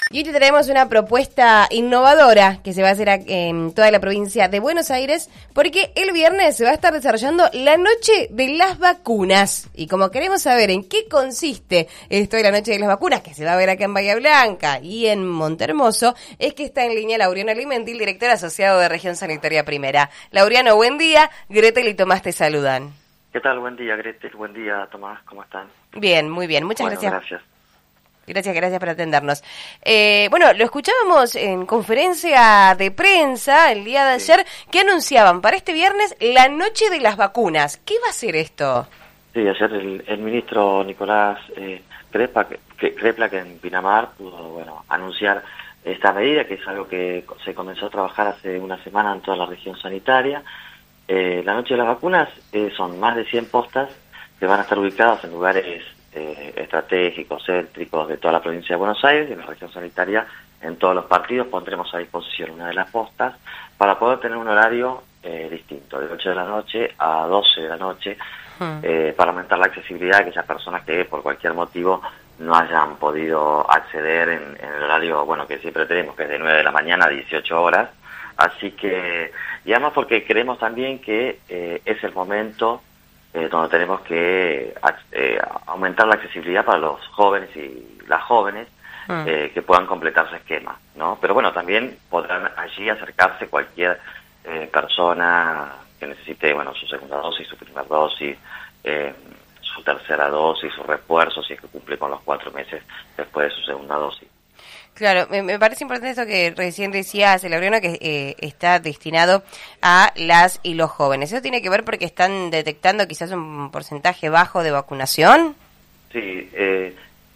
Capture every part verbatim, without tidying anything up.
Y hoy te traemos una propuesta innovadora que se va a hacer en toda la provincia de Buenos Aires, porque el viernes se va a estar desarrollando la Noche de las Vacunas. Y como queremos saber en qué consiste esto de la Noche de las Vacunas, que se va a ver acá en Bahía Blanca y en Montehermoso, es que está en línea Laureano Alimentil, director asociado de Región Sanitaria Primera. Laureano, buen día. Gretel y Tomás te saludan. ¿Qué tal? Buen día, Gretel. Buen día, Tomás. ¿Cómo están? Bien, muy bien. Muchas bueno, gracias. gracias. Gracias, gracias por atendernos. Eh, bueno, lo escuchábamos en conferencia de prensa el día de sí. ayer, que anunciaban para este viernes la Noche de las Vacunas. ¿Qué va a ser esto? Sí, ayer el, el ministro Nicolás eh, Crepa, que, Crepla, que en Pinamar pudo bueno, anunciar esta medida, que es algo que se comenzó a trabajar hace una semana en toda la región sanitaria. Eh, la Noche de las Vacunas eh, son más de cien postas que van a estar ubicadas en lugares Eh, estratégicos, céntricos de toda la provincia de Buenos Aires y en la región sanitaria. En todos los partidos pondremos a disposición una de las postas para poder tener un horario eh, distinto, de ocho de la noche a doce de la noche, hmm. eh, para aumentar la accesibilidad a aquellas personas que por cualquier motivo no hayan podido acceder en, en el horario, bueno, que siempre tenemos, que es de nueve de la mañana a dieciocho horas. Así que, y además porque creemos también que eh, es el momento Eh, donde tenemos que eh, aumentar la accesibilidad para los jóvenes y las jóvenes mm. eh, que puedan completar su esquema, ¿no? Pero bueno, también podrán allí acercarse cualquier eh, persona que necesite, bueno, su segunda dosis, su primera dosis, eh, su tercera dosis, su refuerzo, si es que cumple con los cuatro meses después de su segunda dosis. Claro, me, me parece importante esto que recién decías, Laureano, que eh, está destinado a las y los jóvenes. ¿Eso tiene que ver porque están detectando quizás un porcentaje bajo de vacunación? Sí, eh,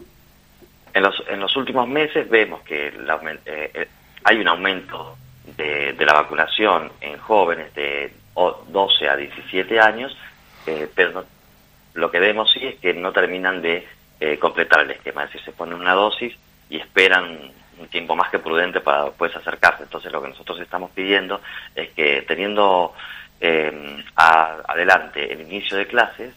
en los en los últimos meses vemos que la, eh, hay un aumento de, de la vacunación en jóvenes de doce a diecisiete años, eh, pero no, lo que vemos sí es que no terminan de eh, completar el esquema, es decir, se ponen una dosis y esperan un tiempo más que prudente para después acercarse. Entonces lo que nosotros estamos pidiendo es que teniendo eh, a, adelante el inicio de clases,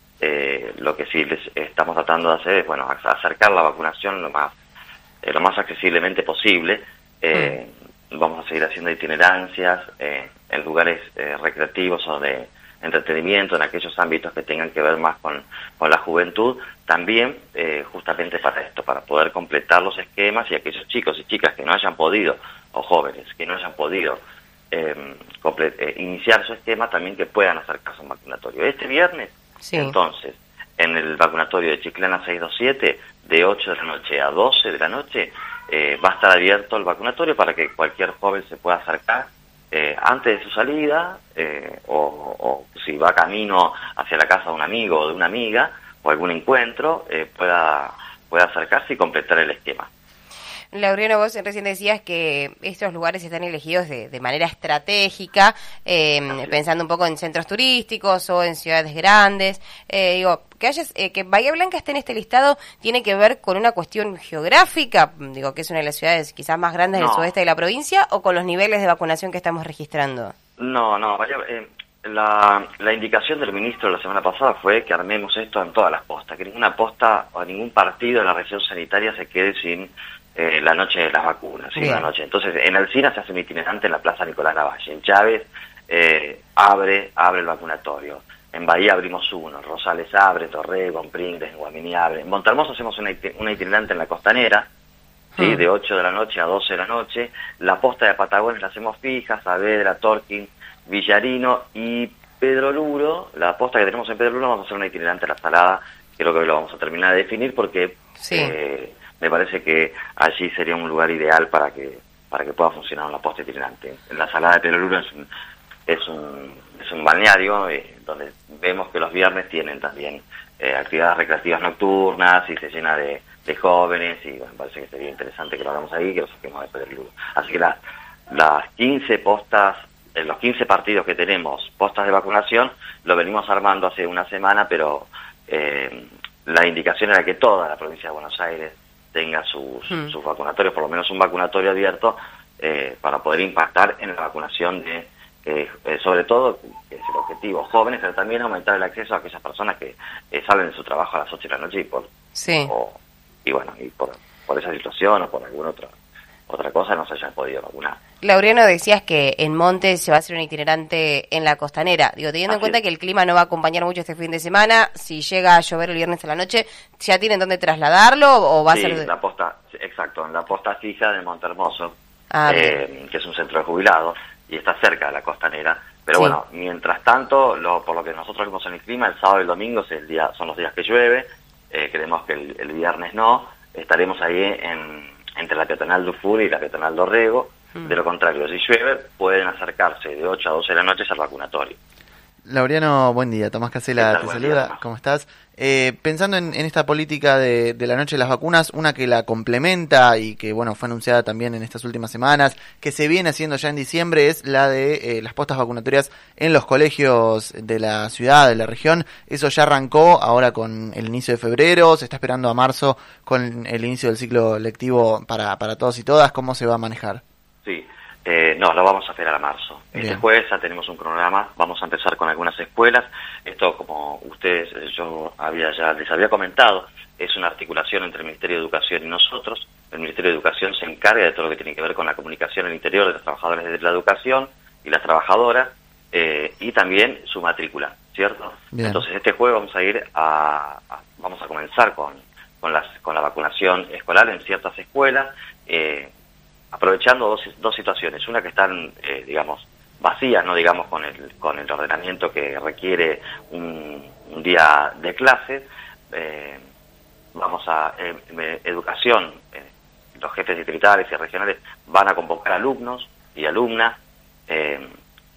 eh, lo que sí les estamos tratando de hacer es bueno acercar la vacunación lo más eh, lo más accesiblemente posible. Eh, mm. Vamos a seguir haciendo itinerancias eh, en lugares eh, recreativos o de entretenimiento, en aquellos ámbitos que tengan que ver más con, con la juventud, también eh, justamente para esto, para poder completar los esquemas y aquellos chicos y chicas que no hayan podido, o jóvenes que no hayan podido eh, comple- eh, iniciar su esquema, también que puedan acercarse a un vacunatorio. Este viernes, sí. entonces, en el vacunatorio de Chiclana seiscientos veintisiete, de ocho de la noche a doce de la noche, eh, va a estar abierto el vacunatorio para que cualquier joven se pueda acercar Eh, antes de su salida, eh, o, o si va camino hacia la casa de un amigo o de una amiga, o algún encuentro, eh, pueda, pueda acercarse y completar el esquema. Laureano, vos recién decías que estos lugares están elegidos de, de manera estratégica, eh, pensando un poco en centros turísticos o en ciudades grandes. Eh, digo, que hayas, eh, que Bahía Blanca esté en este listado tiene que ver con una cuestión geográfica, digo, que es una de las ciudades quizás más grandes no. del sudeste de la provincia, o con los niveles de vacunación que estamos registrando. No, no, Bahía, eh, la, la indicación del ministro la semana pasada fue que armemos esto en todas las postas, que ninguna posta o ningún partido de la región sanitaria se quede sin Eh, la noche de las vacunas, ¿sí? la noche. Entonces, en Alsina se hace un itinerante en la Plaza Nicolás Lavalle. En Chávez eh, abre abre el vacunatorio. En Bahía abrimos uno. En Rosales abre, Torrego, en Pringles, en Guaminí abre. En Montehermoso hacemos una, una itinerante en la Costanera, ¿sí? Hmm. de ocho de la noche a doce de la noche. La posta de Patagones la hacemos fija, Saavedra, Torquín, Villarino y Pedro Luro. La posta que tenemos en Pedro Luro vamos a hacer una itinerante en La Salada. Creo que hoy lo vamos a terminar de definir porque sí. eh, me parece que allí sería un lugar ideal para que para que pueda funcionar una posta itinerante. En La Salada de Pedro Luro es un, es un, es un balneario eh, donde vemos que los viernes tienen también eh, actividades recreativas nocturnas y se llena de, de jóvenes y bueno, me parece que sería interesante que lo hagamos ahí y que lo saquemos de Pedro Luro. Así que la, las quince postas, en los quince partidos que tenemos, postas de vacunación, lo venimos armando hace una semana, pero eh, la indicación era que toda la provincia de Buenos Aires tenga sus, mm. sus vacunatorios, por lo menos un vacunatorio abierto, eh, para poder impactar en la vacunación de, eh, eh, sobre todo, que es el objetivo, jóvenes, pero también aumentar el acceso a aquellas personas que eh, salen de su trabajo a las ocho de la noche y por... Sí. O, y bueno, y por por esa situación o por alguna otra otra cosa no se hayan podido vacunar. Laureano, decías que en Montes se va a hacer un itinerante en la costanera. Digo, teniendo Así en cuenta es. que el clima no va a acompañar mucho este fin de semana, si llega a llover el viernes a la noche, ¿ya tienen dónde trasladarlo o va sí, a ser...? De... la posta, exacto, en la posta fija de Montehermoso, ah, eh, que es un centro de jubilados y está cerca de la costanera. Pero sí. bueno, mientras tanto, lo, por lo que nosotros vimos en el clima, el sábado y el domingo es el día, son los días que llueve, eh, creemos que el, el viernes no, estaremos ahí en... entre la peatonal Dufour y la peatonal Dorrego. Mm. De lo contrario, si llueve, pueden acercarse de ocho a doce de la noche al vacunatorio. Laureano, buen día. Tomás Casela te saluda. Día, ¿Cómo estás? Eh, pensando en, en esta política de, de la noche de las vacunas, una que la complementa y que bueno fue anunciada también en estas últimas semanas, que se viene haciendo ya en diciembre, es la de eh, las postas vacunatorias en los colegios de la ciudad, de la región. Eso ya arrancó ahora con el inicio de febrero, se está esperando a marzo con el inicio del ciclo lectivo para, para todos y todas. ¿Cómo se va a manejar? Sí. Eh, no, lo vamos a esperar a marzo. Bien. Este jueves ya tenemos un cronograma, vamos a empezar con algunas escuelas. Esto, como ustedes, yo había ya les había comentado, es una articulación entre el Ministerio de Educación y nosotros. El Ministerio de Educación se encarga de todo lo que tiene que ver con la comunicación al interior de los trabajadores de la educación y las trabajadoras, eh, y también su matrícula, ¿cierto? Bien. Entonces este jueves vamos a ir a, a vamos a comenzar con, con, las, con la vacunación escolar en ciertas escuelas, eh, aprovechando dos, dos situaciones, una que están, eh, digamos, vacías, no digamos con el con el ordenamiento que requiere un, un día de clases, eh, vamos a, eh, educación, eh, los jefes distritales y regionales van a convocar alumnos y alumnas eh,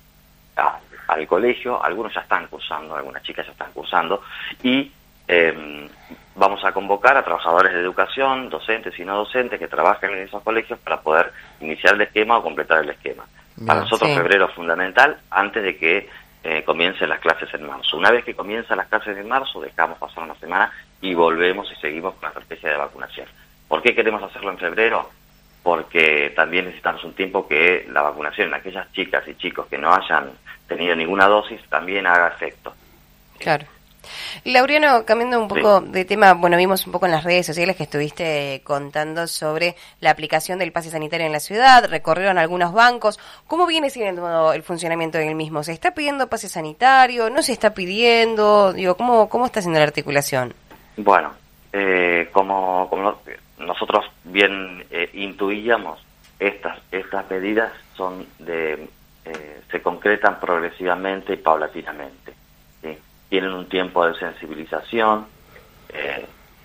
a, al colegio, algunos ya están cursando, algunas chicas ya están cursando, y eh, vamos a convocar a trabajadores de educación, docentes y no docentes que trabajen en esos colegios para poder iniciar el esquema o completar el esquema. Bien, para nosotros sí. Febrero es fundamental antes de que eh, comiencen las clases en marzo. Una vez que comienzan las clases en marzo, dejamos pasar una semana y volvemos y seguimos con la estrategia de vacunación. ¿Por qué queremos hacerlo en febrero? Porque también necesitamos un tiempo que la vacunación en aquellas chicas y chicos que no hayan tenido ninguna dosis también haga efecto. Claro. Laureano, cambiando un poco sí. de tema, bueno, vimos un poco en las redes sociales que estuviste contando sobre la aplicación del pase sanitario en la ciudad, recorrieron algunos bancos. ¿Cómo viene siendo el funcionamiento del mismo? ¿Se está pidiendo pase sanitario? ¿No se está pidiendo? Digo, ¿cómo, cómo está haciendo la articulación? Bueno, eh, como, como nosotros bien eh, intuíamos, estas, estas medidas son de eh, se concretan progresivamente y paulatinamente, ¿sí? Tienen un tiempo de sensibilización, eh,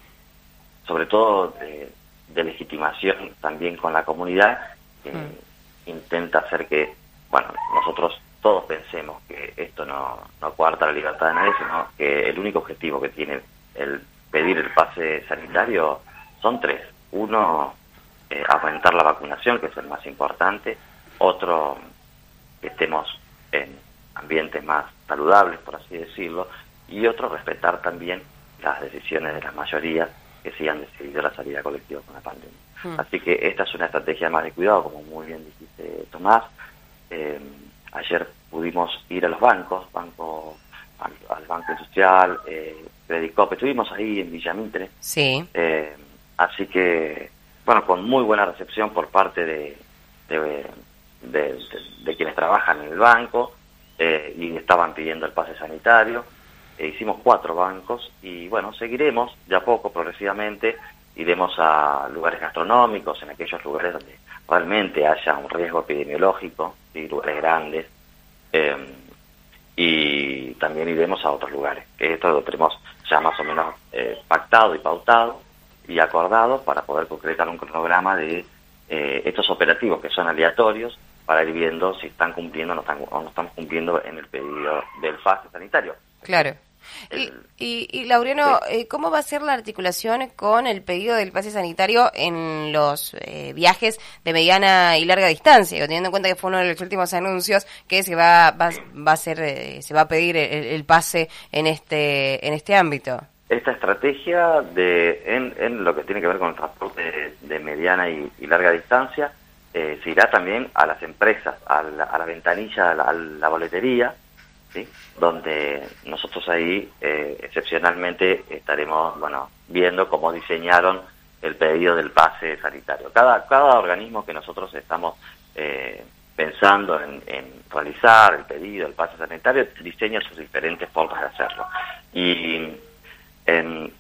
sobre todo de, de legitimación también con la comunidad, que mm. intenta hacer que, bueno, nosotros todos pensemos que esto no, no coarta la libertad de nadie, sino que el único objetivo que tiene el pedir el pase sanitario son tres. Uno, eh, aumentar la vacunación, que es el más importante. Otro, que estemos en ambientes más saludables, por así decirlo, y otro, respetar también las decisiones de las mayorías que sí han decidido la salida colectiva con la pandemia. Mm. Así que esta es una estrategia más de cuidado, como muy bien dijiste, Tomás. Eh, ayer pudimos ir a los bancos, banco, al, al Banco Industrial, eh, Credicop, estuvimos ahí en Villamitre. Sí. Eh, así que, bueno, con muy buena recepción por parte de, de, de, de, de quienes trabajan en el banco, eh, y estaban pidiendo el pase sanitario. Eh, hicimos cuatro bancos y bueno, seguiremos de a poco, progresivamente, iremos a lugares gastronómicos, en aquellos lugares donde realmente haya un riesgo epidemiológico, ¿sí? Lugares grandes, eh, y también iremos a otros lugares, que esto lo tenemos ya más o menos eh, pactado y pautado y acordado para poder concretar un cronograma de eh, estos operativos que son aleatorios, para ir viendo si están cumpliendo o no, están, o no estamos cumpliendo en el pedido del pase sanitario. Claro. Y, y, y Laureano, sí. eh, ¿cómo va a ser la articulación con el pedido del pase sanitario en los eh, viajes de mediana y larga distancia? Teniendo en cuenta que fue uno de los últimos anuncios que se va, va, va a ser, eh, se va a pedir el, el pase en este, en este ámbito. Esta estrategia de en, en lo que tiene que ver con el transporte de, de mediana y, y larga distancia eh, se irá también a las empresas, a la, a la ventanilla, a la, a la boletería, ¿sí? Donde nosotros ahí eh, excepcionalmente estaremos, bueno, viendo cómo diseñaron el pedido del pase sanitario. Cada, cada organismo que nosotros estamos eh, pensando en, en realizar el pedido del pase sanitario diseña sus diferentes formas de hacerlo. Y en,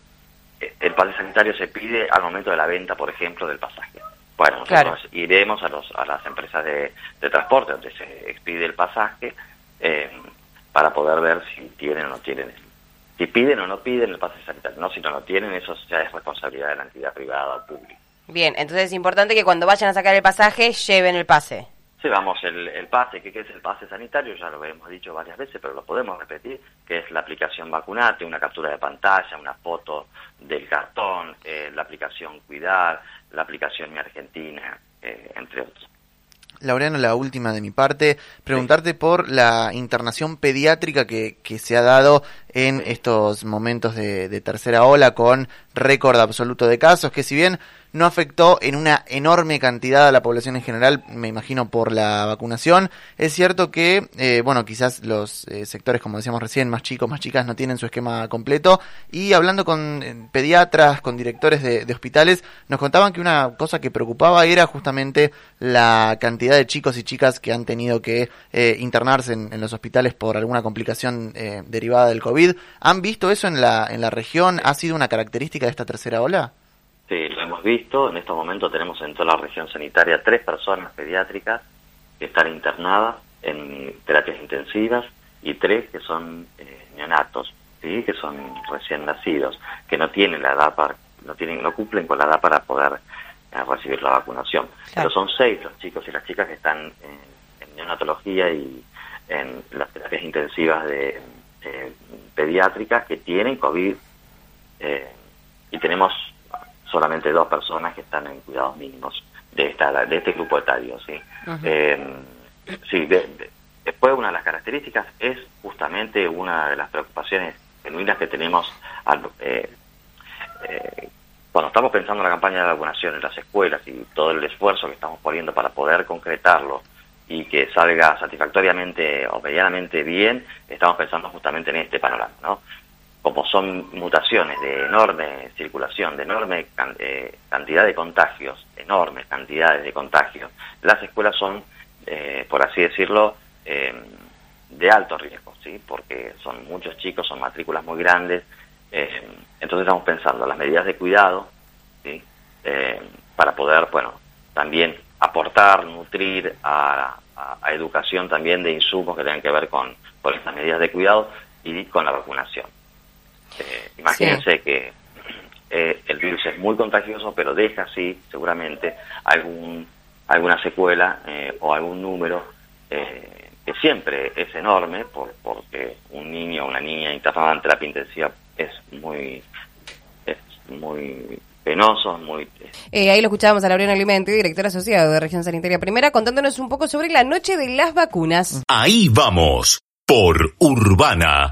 el pase sanitario se pide al momento de la venta, por ejemplo, del pasaje. Bueno, nosotros claro. iremos a, los, a las empresas de, de transporte donde se expide el pasaje eh, para poder ver si tienen o no tienen el Si piden o no piden el pase sanitario, no, si no lo tienen, eso ya es responsabilidad de la entidad privada o pública. Bien, entonces es importante que cuando vayan a sacar el pasaje, lleven el pase. Llevamos el, el pase, ¿qué es el pase sanitario? Ya lo hemos dicho varias veces, pero lo podemos repetir, que es la aplicación Vacunate, una captura de pantalla, una foto del cartón, eh, la aplicación Cuidar, la aplicación Mi Argentina, eh, entre otros. Laureano, la última de mi parte, preguntarte sí. por la internación pediátrica que, que se ha dado en estos momentos de, de tercera ola con récord absoluto de casos, que si bien no afectó en una enorme cantidad a la población en general, me imagino por la vacunación, es cierto que, eh, bueno, quizás los eh, sectores, como decíamos recién, más chicos, más chicas, no tienen su esquema completo, y hablando con eh, pediatras, con directores de, de hospitales, nos contaban que una cosa que preocupaba era justamente la cantidad de chicos y chicas que han tenido que eh, internarse en, en los hospitales por alguna complicación eh, derivada del COVID. ¿Han visto eso en la, en la región? ¿Ha sido una característica de esta tercera ola? Sí, lo hemos visto. En estos momentos tenemos en toda la región sanitaria tres personas pediátricas que están internadas en terapias intensivas y tres que son eh, neonatos, ¿sí? Que son recién nacidos, que no tienen la edad para, no tienen, no cumplen con la edad para poder eh, recibir la vacunación. Claro. Pero son seis los chicos y las chicas que están en, en neonatología y en las terapias intensivas de eh, pediátricas que tienen COVID eh, y tenemos solamente dos personas que están en cuidados mínimos de esta de este grupo etario, ¿sí? Uh-huh. Eh, sí, de, de, después una de las características es justamente una de las preocupaciones genuinas que tenemos al, eh, eh, cuando estamos pensando en la campaña de vacunación en las escuelas y todo el esfuerzo que estamos poniendo para poder concretarlo y que salga satisfactoriamente o medianamente bien, estamos pensando justamente en este panorama, ¿no? Como son mutaciones de enorme circulación, de enorme can, eh, cantidad de contagios, enormes cantidades de contagios, las escuelas son, eh, por así decirlo, eh, de alto riesgo, ¿sí? Porque son muchos chicos, son matrículas muy grandes, eh, entonces estamos pensando en las medidas de cuidado, ¿sí? Eh, para poder, bueno, también aportar, nutrir a, a, a educación también de insumos que tengan que ver con, con estas medidas de cuidado y con la vacunación. Eh, imagínense sí. que eh, el virus es muy contagioso, pero deja sí, seguramente, algún alguna secuela eh, o algún número eh, que siempre es enorme, por, porque un niño o una niña internada en terapia intensiva es muy es muy penoso, muy... Eh, ahí lo escuchábamos a Laureano Alimenti, director asociado de Región Sanitaria Primera, contándonos un poco sobre la noche de las vacunas. Ahí vamos, por Urbana.